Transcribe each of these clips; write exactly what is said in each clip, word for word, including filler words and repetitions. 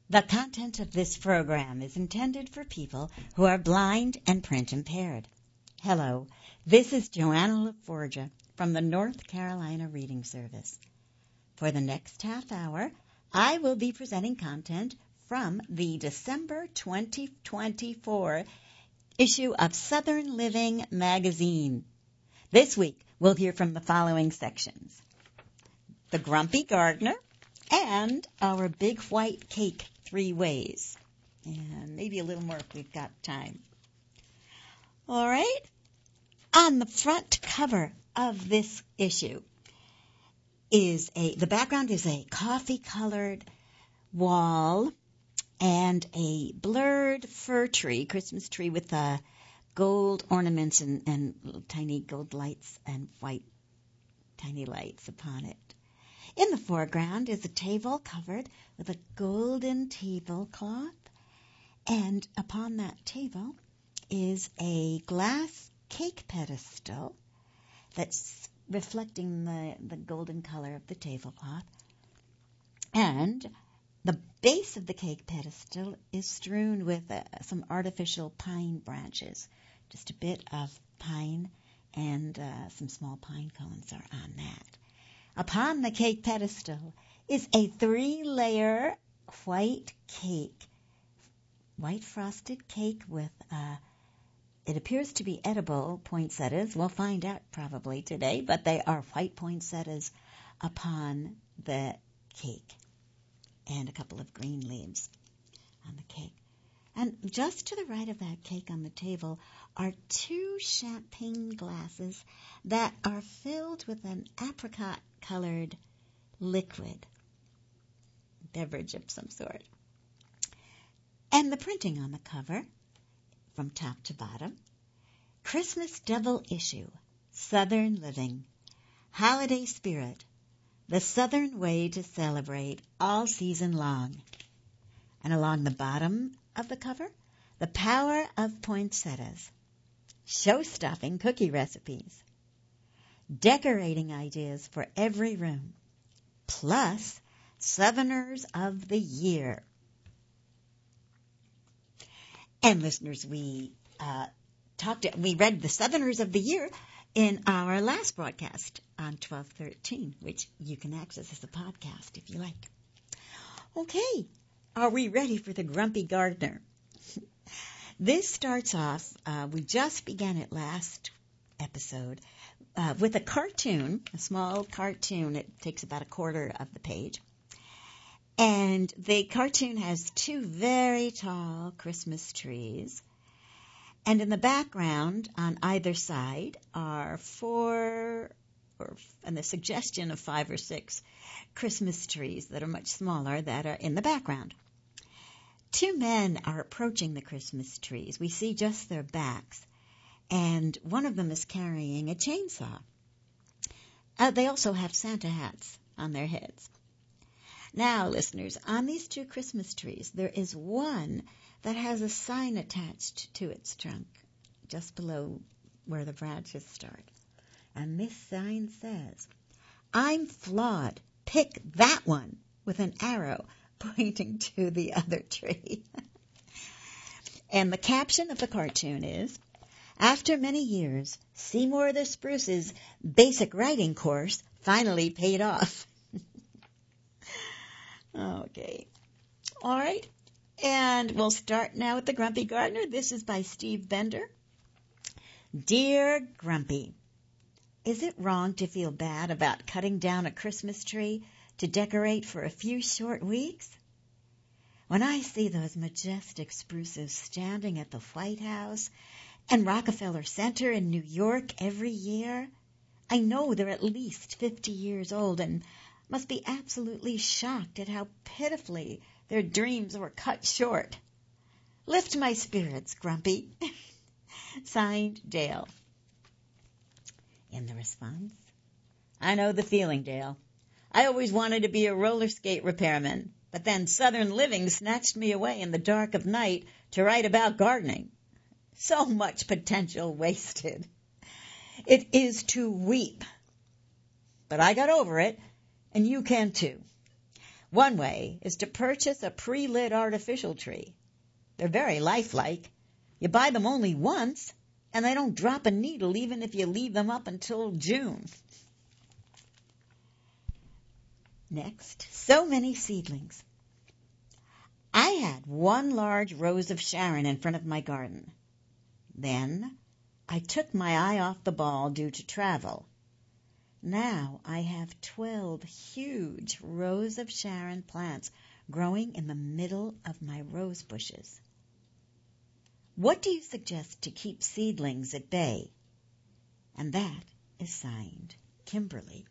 The content of this program is intended for people who are blind and print impaired. Hello, this is Joanna LaForgia from the North Carolina Reading Service. For the next half hour, I will be presenting content from the December twenty twenty-four issue of Southern Living magazine. This week, we'll hear from the following sections: The Grumpy Gardener and Our Big White Cake Three Ways. And maybe a little more if we've got time. All right. On the front cover of this issue is a, the background is a coffee-colored wall and a blurred fir tree, Christmas tree with uh, gold ornaments and, and little tiny gold lights and white tiny lights upon it. In the foreground is a table covered with a golden tablecloth, and upon that table is a glass cake pedestal that's reflecting the, the golden color of the tablecloth. And the base of the cake pedestal is strewn with uh, some artificial pine branches. Just a bit of pine and uh, some small pine cones are on that. Upon the cake pedestal is a three-layer white cake, white frosted cake with, uh, it appears to be edible poinsettias. We'll find out probably today, but they are white poinsettias upon the cake, and a couple of green leaves on the cake. And just to the right of that cake on the table are two champagne glasses that are filled with an apricot-colored liquid, beverage of some sort. And the printing on the cover, from top to bottom: Christmas Double Issue, Southern Living, Holiday Spirit, the Southern Way to Celebrate all season long. And along the bottom of the cover, The Power of Poinsettias, show-stopping cookie recipes, decorating ideas for every room, plus Southerners of the Year. And listeners, we uh, talked. We read the Southerners of the Year in our last broadcast on twelve thirteen, which you can access as a podcast if you like. Okay, are we ready for the Grumpy Gardener? This starts off, uh, we just began it last episode, uh, with a cartoon, a small cartoon. It takes about a quarter of the page. And the cartoon has two very tall Christmas trees. And in the background, on either side, are four, or and the suggestion of five or six Christmas trees that are much smaller that are in the background. Two men are approaching the Christmas trees. We see just their backs, and one of them is carrying a chainsaw. Uh, they also have Santa hats on their heads. Now, listeners, on these two Christmas trees, there is one that has a sign attached to its trunk, just below where the branches start. And this sign says, "I'm flawed. Pick that one," with an arrow pointing to the other tree. And the caption of the cartoon is, "After many years, Seymour the Spruce's basic writing course finally paid off." Okay. All right. And we'll start now with the Grumpy Gardener. This is by Steve Bender. Dear Grumpy, is it wrong to feel bad about cutting down a Christmas tree to decorate for a few short weeks? When I see those majestic spruces standing at the White House and Rockefeller Center in New York every year, I know they're at least fifty years old and must be absolutely shocked at how pitifully their dreams were cut short. Lift my spirits, Grumpy. Signed, Dale. In the response, "I know the feeling, Dale. I always wanted to be a roller skate repairman, but then Southern Living snatched me away in the dark of night to write about gardening. So much potential wasted. It is to weep. But I got over it, and you can too. One way is to purchase a pre-lit artificial tree. They're very lifelike. You buy them only once, and they don't drop a needle even if you leave them up until June. Next, so many seedlings. I had one large rose of Sharon in front of my garden. Then I took my eye off the ball due to travel. Now I have twelve huge Rose of Sharon plants growing in the middle of my rose bushes. What do you suggest to keep seedlings at bay? And that is signed Kimberly.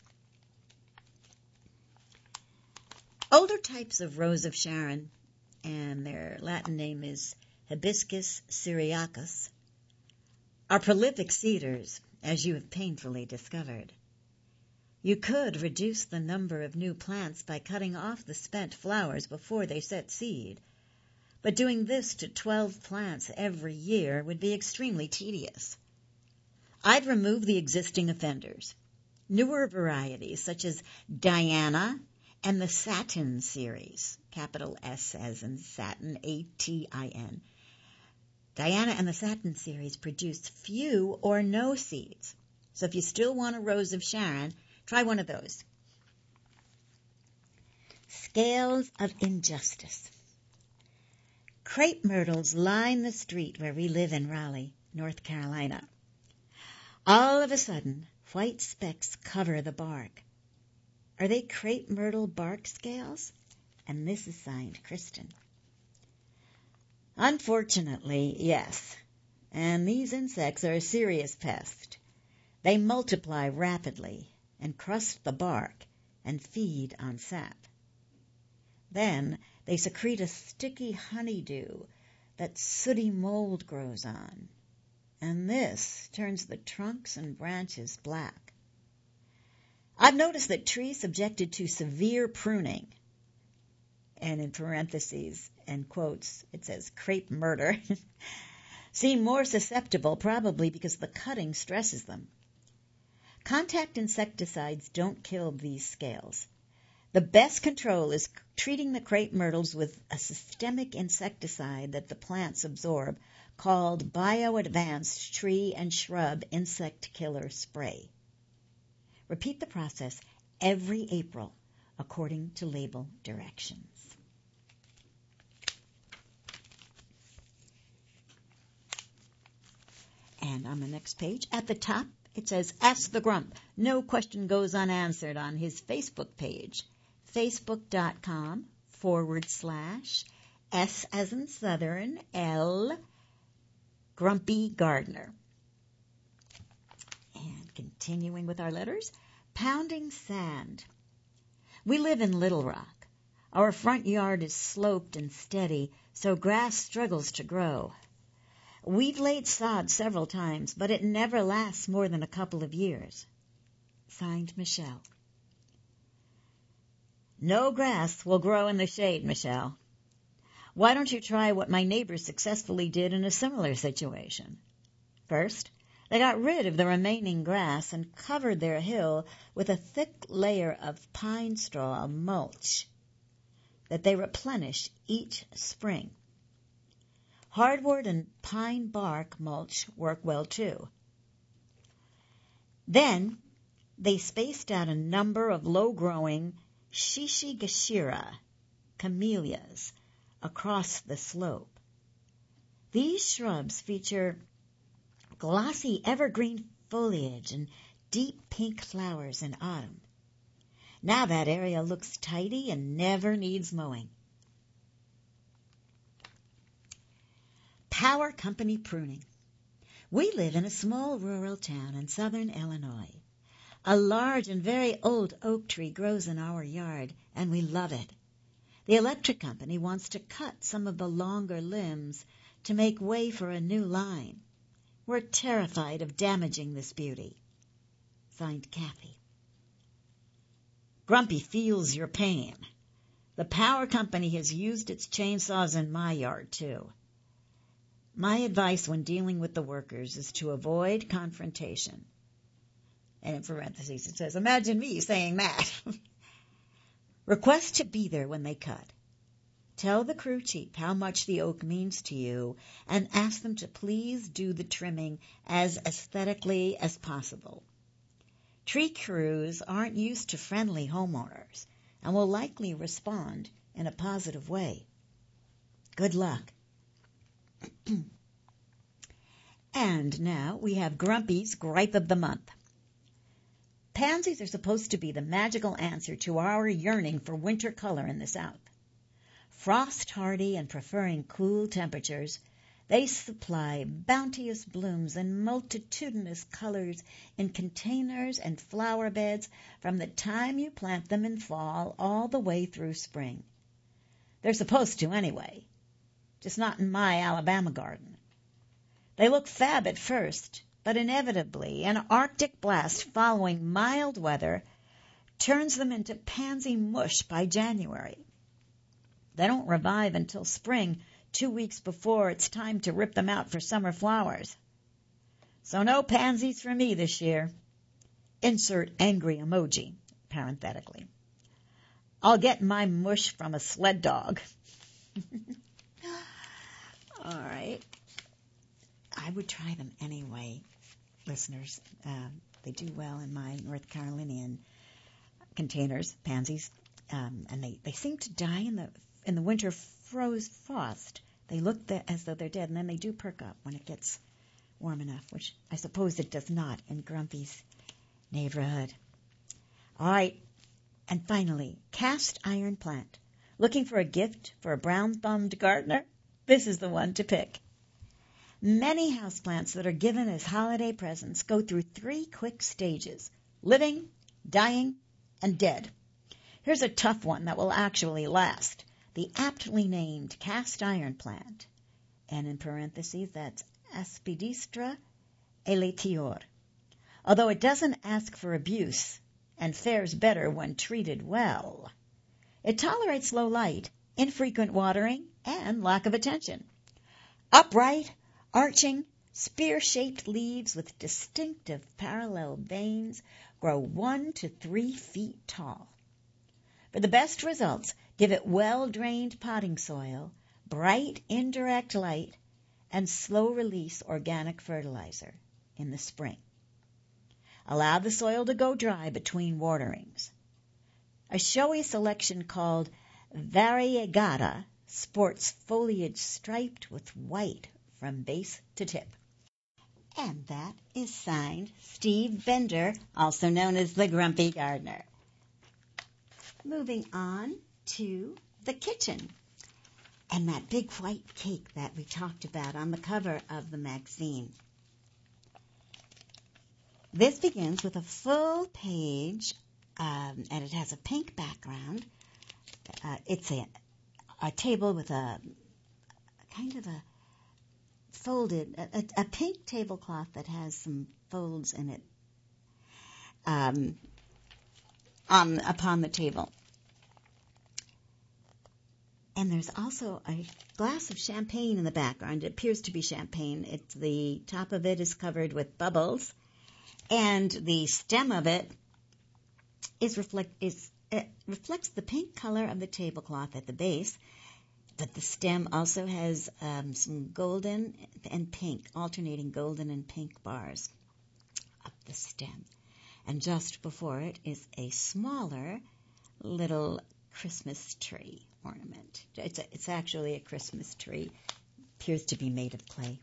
Older types of Rose of Sharon, and their Latin name is Hibiscus syriacus, are prolific seeders, as you have painfully discovered. You could reduce the number of new plants by cutting off the spent flowers before they set seed, but doing this to twelve plants every year would be extremely tedious. I'd remove the existing offenders. Newer varieties such as Diana and the Satin series, capital S as in satin, A T I N. Diana and the Satin series produce few or no seeds. So if you still want a Rose of Sharon, try one of those. Scales of injustice. Crepe myrtles line the street where we live in Raleigh, North Carolina. All of a sudden, white specks cover the bark. Are they crepe myrtle bark scales? And this is signed Kristen. Unfortunately, yes. And these insects are a serious pest. They multiply rapidly and crust the bark and feed on sap. Then they secrete a sticky honeydew that sooty mold grows on, and this turns the trunks and branches black. I've noticed that trees subjected to severe pruning, and in parentheses and quotes it says crepe murder, seem more susceptible, probably because the cutting stresses them. Contact insecticides don't kill these scales. The best control is treating the crepe myrtles with a systemic insecticide that the plants absorb called Bio-Advanced Tree and Shrub Insect Killer Spray. Repeat the process every April according to label directions. And on the next page, at the top, it says, Ask the Grump. No question goes unanswered on his Facebook page. Facebook.com forward slash S as in Southern, L, Grumpy Gardener. And continuing with our letters, Pounding Sand. We live in Little Rock. Our front yard is sloped and steady, so grass struggles to grow. We've laid sod several times, but it never lasts more than a couple of years. Signed, Michelle. No grass will grow in the shade, Michelle. Why don't you try what my neighbors successfully did in a similar situation? First, they got rid of the remaining grass and covered their hill with a thick layer of pine straw mulch that they replenish each spring. Hardwood and pine bark mulch work well too. Then they spaced out a number of low-growing Shishigashira camellias across the slope. These shrubs feature glossy evergreen foliage and deep pink flowers in autumn. Now that area looks tidy and never needs mowing. Power company pruning. We live in a small rural town in southern Illinois. A large and very old oak tree grows in our yard, and we love it. The electric company wants to cut some of the longer limbs to make way for a new line. We're terrified of damaging this beauty. Signed, Kathy. Grumpy feels your pain. The power company has used its chainsaws in my yard, too. My advice when dealing with the workers is to avoid confrontation. And in parentheses it says, imagine me saying that. Request to be there when they cut. Tell the crew chief how much the oak means to you and ask them to please do the trimming as aesthetically as possible. Tree crews aren't used to friendly homeowners and will likely respond in a positive way. Good luck. And now we have Grumpy's Gripe of the Month. Pansies are supposed to be the magical answer to our yearning for winter color in the South. Frost-hardy and preferring cool temperatures, they supply bounteous blooms in multitudinous colors in containers and flower beds from the time you plant them in fall all the way through spring. They're supposed to anyway, just not in my Alabama garden. They look fab at first, but inevitably an Arctic blast following mild weather turns them into pansy mush by January. They don't revive until spring, two weeks before it's time to rip them out for summer flowers. So no pansies for me this year. Insert angry emoji, parenthetically. I'll get my mush from a sled dog. All right. I would try them anyway, listeners. Uh, they do well in my North Carolinian containers, pansies, um, and they, they seem to die in the in the winter froze frost. They look the, as though they're dead, and then they do perk up when it gets warm enough, which I suppose it does not in Grumpy's neighborhood. All right, and finally, cast iron plant. Looking for a gift for a brown-thumbed gardener? This is the one to pick. Many houseplants that are given as holiday presents go through three quick stages: living, dying, and dead. Here's a tough one that will actually last. The aptly named cast iron plant, and in parentheses, that's Aspidistra elatior. Although it doesn't ask for abuse and fares better when treated well, it tolerates low light, infrequent watering, and lack of attention. Upright, arching, spear-shaped leaves with distinctive parallel veins grow one to three feet tall. For the best results, give it well-drained potting soil, bright indirect light, and slow-release organic fertilizer in the spring. Allow the soil to go dry between waterings. A showy selection called variegata sports foliage striped with white from base to tip. And that is signed Steve Bender, also known as the Grumpy Gardener. Moving on to the kitchen and that big white cake that we talked about on the cover of the magazine. This begins with a full page, um, and it has a pink background. Uh, it's a, a table with a, a kind of a folded, a, a pink tablecloth that has some folds in it um, on upon the table. And there's also a glass of champagne in the background. It appears to be champagne. It's, the top of it is covered with bubbles, and the stem of it is reflect is it reflects the pink color of the tablecloth at the base, but the stem also has um, some golden and pink, alternating golden and pink bars up the stem. And just before it is a smaller little Christmas tree ornament. It's, a, it's actually a Christmas tree. Appears to be made of clay.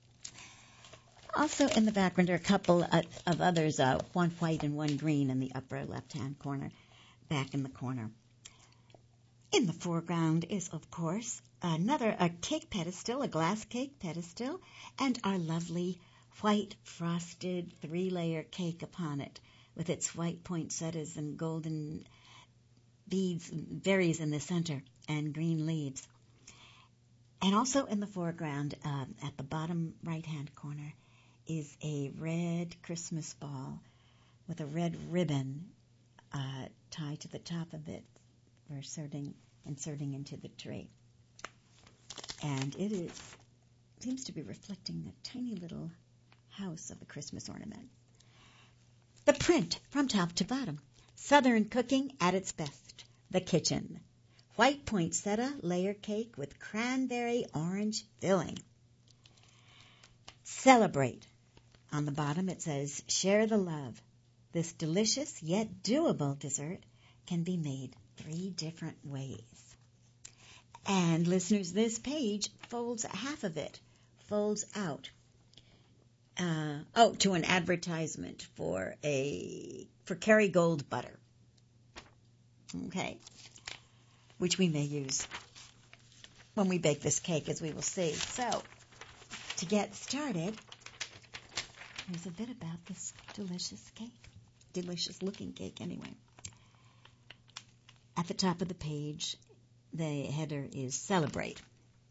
Also in the background are a couple of, of others, uh, one white and one green in the upper left-hand corner, back in the corner. In the foreground is, of course, another a cake pedestal, a glass cake pedestal, and our lovely white frosted three-layer cake upon it, with its white poinsettias and golden beads, berries in the center, and green leaves. And also in the foreground, uh, at the bottom right-hand corner, is a red Christmas ball with a red ribbon uh, tied to the top of it for inserting, inserting into the tree. And it is seems to be reflecting the tiny little house of a Christmas ornament. The print from top to bottom. Southern cooking at its best. the kitchen. White poinsettia layer cake with cranberry orange filling. Celebrate. On the bottom it says, share the love. This delicious yet doable dessert can be made three different ways. And listeners, this page folds half of it, folds out. Uh, oh, to an advertisement for a for Kerrygold butter. Okay, which we may use when we bake this cake, as we will see. So, to get started, here's a bit about this delicious cake. Delicious looking cake, anyway. At the top of the page, the header is Celebrate.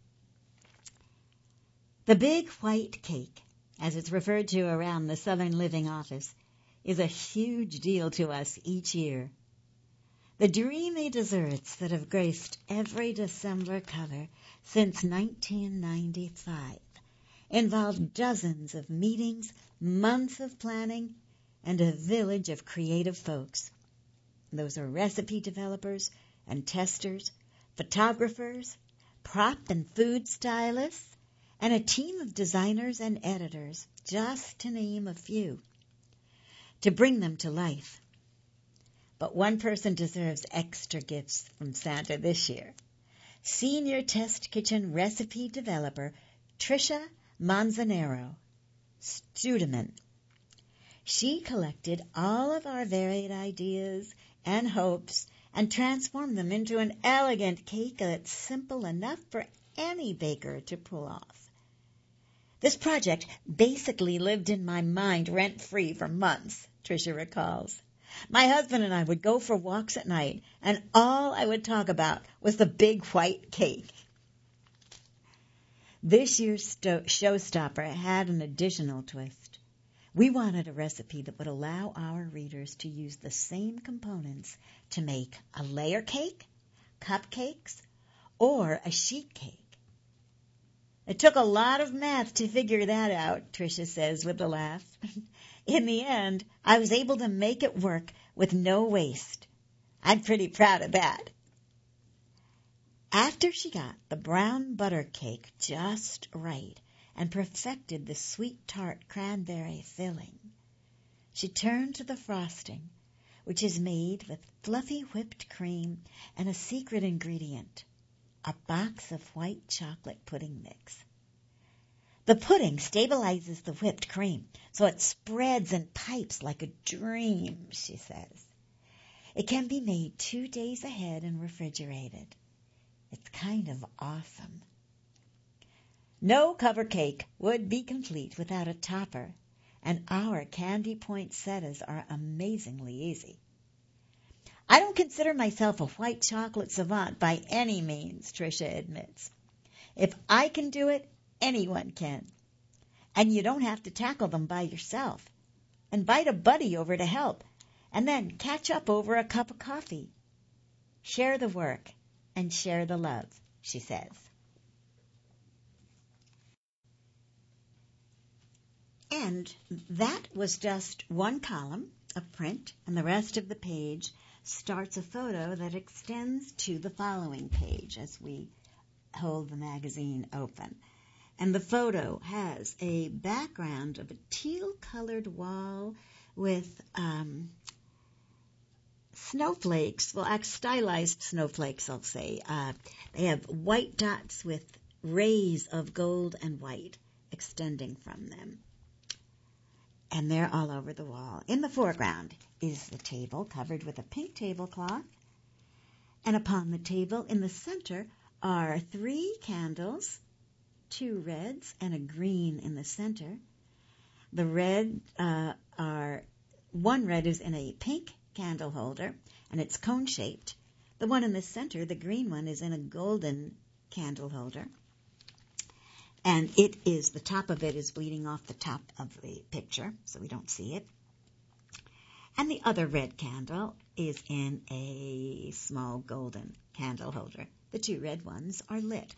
The Big White Cake, as it's referred to around the Southern Living Office, is a huge deal to us each year. The dreamy desserts that have graced every December cover since nineteen ninety-five involve dozens of meetings, months of planning, and a village of creative folks. Those are recipe developers and testers, photographers, prop and food stylists, and a team of designers and editors, just to name a few, to bring them to life. But one person deserves extra gifts from Santa this year. Senior Test Kitchen recipe developer Tricia Manzanero Studeman. She collected all of our varied ideas and hopes and transformed them into an elegant cake that's simple enough for any baker to pull off. This project basically lived in my mind rent-free for months, Tricia recalls. My husband and I would go for walks at night, and all I would talk about was the big white cake. This year's sto- showstopper had an additional twist. We wanted a recipe that would allow our readers to use the same components to make a layer cake, cupcakes, or a sheet cake. It took a lot of math to figure that out, Tricia says with a laugh. In the end, I was able to make it work with no waste. I'm pretty proud of that. After she got the brown butter cake just right and perfected the sweet tart cranberry filling, she turned to the frosting, which is made with fluffy whipped cream and a secret ingredient, a box of white chocolate pudding mix. The pudding stabilizes the whipped cream, so it spreads and pipes like a dream, she says. It can be made two days ahead and refrigerated. It's kind of awesome. No cover cake would be complete without a topper, and our candy poinsettias are amazingly easy. I don't consider myself a white chocolate savant by any means, Tricia admits. If I can do it, anyone can. And you don't have to tackle them by yourself. Invite a buddy over to help, and then catch up over a cup of coffee. Share the work and share the love, she says. And that was just one column of print, and the rest of the page starts a photo that extends to the following page as we hold the magazine open. And the photo has a background of a teal-colored wall with um, snowflakes, well, stylized snowflakes, I'll say. Uh, they have white dots with rays of gold and white extending from them. And they're all over the wall. In the foreground is the table covered with a pink tablecloth. And upon the table in the center are three candles, two reds and a green in the center. The red uh, are, one red is in a pink candle holder, and it's cone-shaped. The one in the center, the green one, is in a golden candle holder. And it is, the top of it is bleeding off the top of the picture, so we don't see it. And the other red candle is in a small golden candle holder. The two red ones are lit.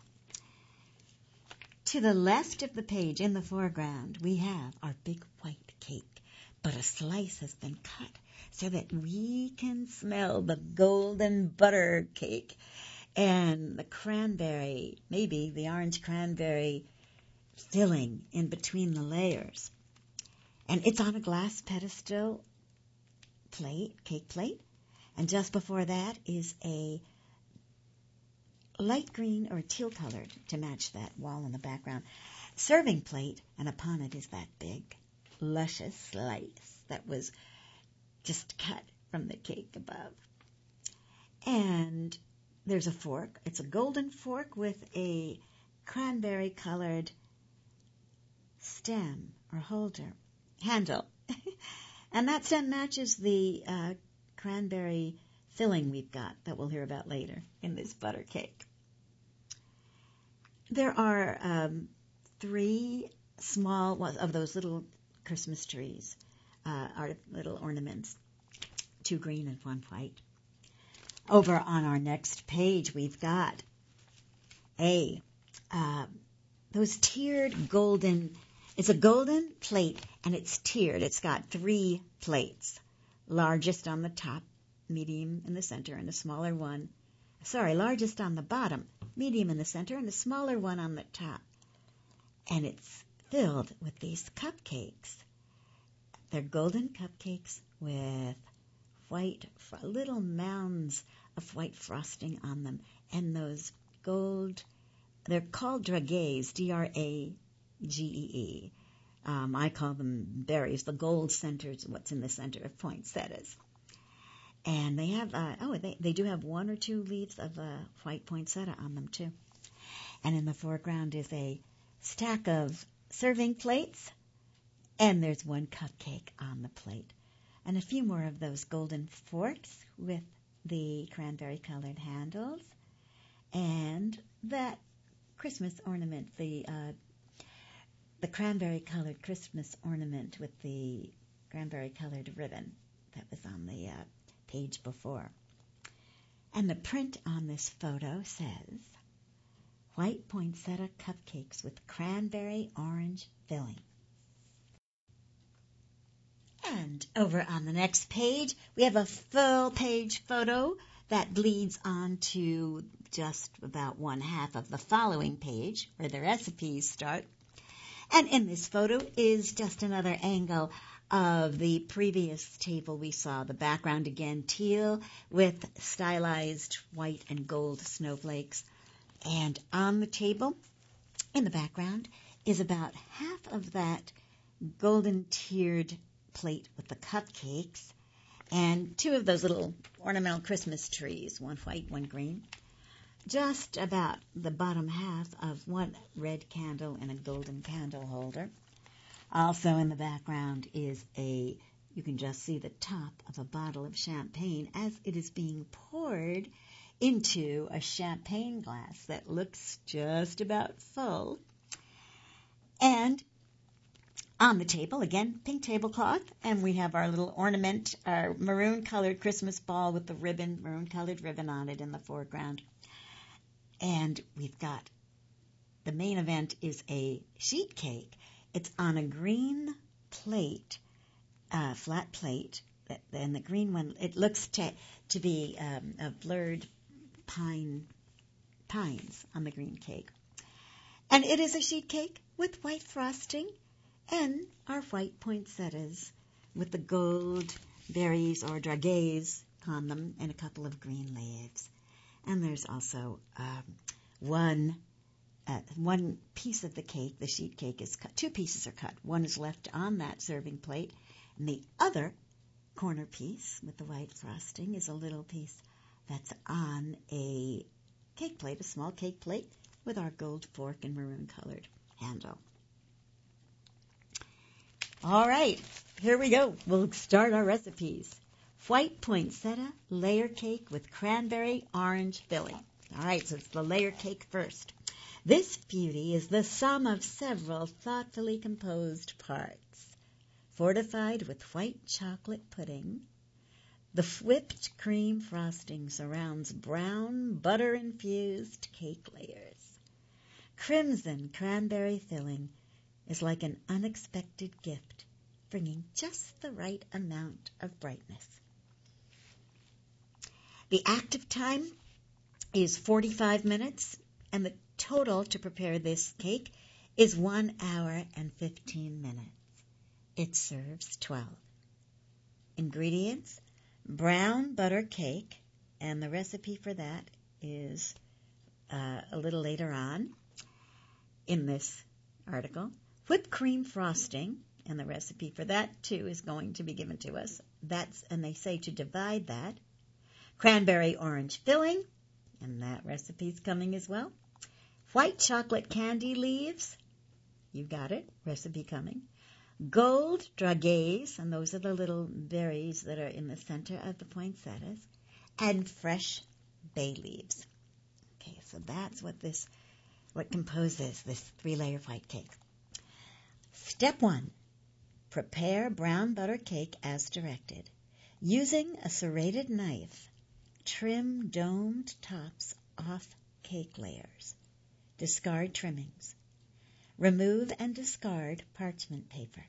To the left of the page in the foreground, we have our big white cake, but a slice has been cut so that we can smell the golden butter cake and the cranberry, maybe the orange cranberry filling in between the layers. And it's on a glass pedestal plate, cake plate, and just before that is a light green or teal colored to match that wall in the background serving plate, and upon it is that big, luscious slice that was just cut from the cake above. And there's a fork. It's a golden fork with a cranberry-colored stem or holder, handle. And that stem matches the uh, cranberry filling we've got that we'll hear about later in this butter cake. There are um, three small of those little Christmas trees, uh, our little ornaments, two green and one white. Over on our next page, we've got a uh, those tiered golden. It's a golden plate, and it's tiered. It's got three plates, largest on the top, medium in the center, and a smaller one. Sorry, largest on the bottom, medium in the center, and a smaller one on the top. And it's filled with these cupcakes. They're golden cupcakes with white, little mounds of white frosting on them. And those gold, they're called dragees, D R A G E E. Um, I call them berries. The gold centers what's in the center of poinsettias. And they have, uh, oh, they, they do have one or two leaves of uh, white poinsettia on them, too. And in the foreground is a stack of serving plates, and there's one cupcake on the plate. And a few more of those golden forks with the cranberry-colored handles, and that Christmas ornament, the uh, the cranberry-colored Christmas ornament with the cranberry-colored ribbon that was on the uh, page before. And the print on this photo says, white poinsettia cupcakes with cranberry orange filling. And over on the next page, we have a full-page photo that bleeds on to just about one half of the following page, where the recipes start. And in this photo is just another angle of the previous table we saw. The background again teal with stylized white and gold snowflakes. And on the table in the background is about half of that golden tiered plate with the cupcakes and two of those little ornamental Christmas trees, one white, one green. Just about the bottom half of one red candle and a golden candle holder. Also in the background is a, you can just see the top of a bottle of champagne as it is being poured into a champagne glass that looks just about full. And on the table, again, pink tablecloth, and we have our little ornament, our maroon-colored Christmas ball with the ribbon, maroon-colored ribbon on it in the foreground. And we've got, the main event is a sheet cake. It's on a green plate, uh, flat plate, and the green one, it looks to, to be um, a blurred pine, pines on the green cake. And it is a sheet cake with white frosting and our white poinsettias with the gold berries or dragees on them and a couple of green leaves. And there's also um, one uh, one piece of the cake, the sheet cake is cut. Two pieces are cut. One is left on that serving plate, and the other corner piece with the white frosting is a little piece that's on a cake plate, a small cake plate with our gold fork and maroon-colored handle. All right, here we go. We'll start our recipes. White poinsettia layer cake with cranberry orange filling. All right, so it's the layer cake first. This beauty is the sum of several thoughtfully composed parts. Fortified with white chocolate pudding, the whipped cream frosting surrounds brown butter-infused cake layers. Crimson cranberry filling is like an unexpected gift bringing just the right amount of brightness. The active time is forty-five minutes, and the total to prepare this cake is one hour and fifteen minutes. It serves twelve. Ingredients: brown butter cake, and the recipe for that is uh, a little later on in this article. Whipped cream frosting, and the recipe for that too is going to be given to us. That's, and they say to divide that. Cranberry orange filling, and that recipe's coming as well. White chocolate candy leaves, you got it, recipe coming. Gold dragees, and those are the little berries that are in the center of the poinsettias, and fresh bay leaves. Okay, so that's what this, what composes this three-layer white cake. Step one, prepare brown butter cake as directed. Using a serrated knife, trim domed tops off cake layers. Discard trimmings. Remove and discard parchment paper.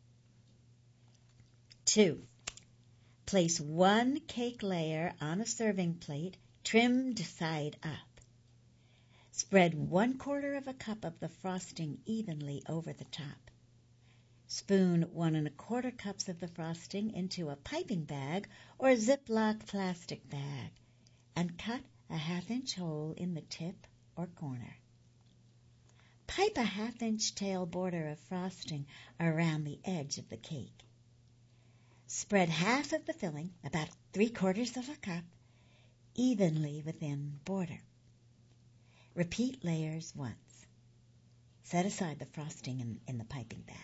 Two, place one cake layer on a serving plate, trimmed side up. Spread one quarter of a cup of the frosting evenly over the top. Spoon one and a quarter cups of the frosting into a piping bag or Ziploc plastic bag and cut a half-inch hole in the tip or corner. Pipe a half-inch tail border of frosting around the edge of the cake. Spread half of the filling, about three-quarters of a cup, evenly within border. Repeat layers once. Set aside the frosting in, in the piping bag.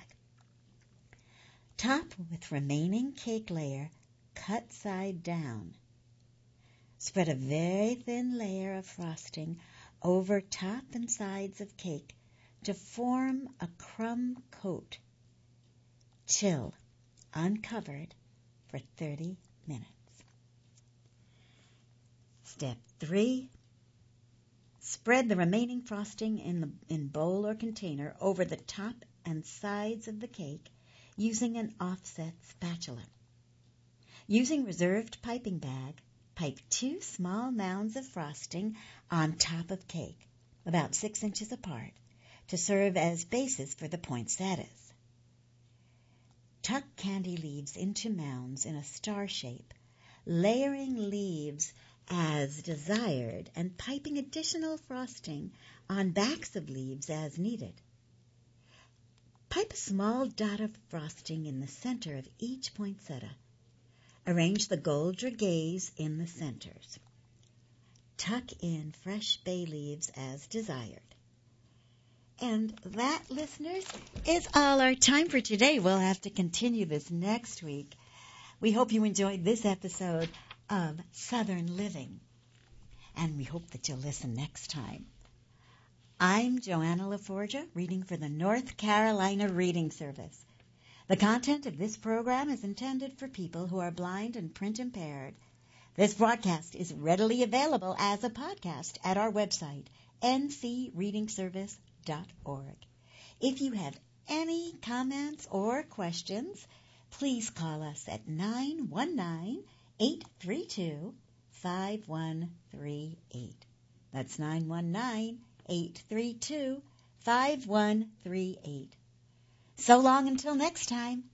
Top with remaining cake layer, cut side down. Spread a very thin layer of frosting over top and sides of cake to form a crumb coat. Chill, uncovered, for thirty minutes. Step three, spread the remaining frosting in the in bowl or container over the top and sides of the cake using an offset spatula. Using reserved piping bag, pipe two small mounds of frosting on top of cake, about six inches apart, to serve as bases for the poinsettias. Tuck candy leaves into mounds in a star shape, layering leaves as desired and piping additional frosting on backs of leaves as needed. Pipe a small dot of frosting in the center of each poinsettia. Arrange the gold dragees in the centers. Tuck in fresh bay leaves as desired. And that, listeners, is all our time for today. We'll have to continue this next week. We hope you enjoyed this episode of Southern Living, and we hope that you'll listen next time. I'm Joanna LaForgia, reading for the North Carolina Reading Service. The content of this program is intended for people who are blind and print impaired. This broadcast is readily available as a podcast at our website, n c reading service dot org. If you have any comments or questions, please call us at nine one nine, eight three two, five one three eight. That's nine one nine, eight three two, five one three eight. So long until next time.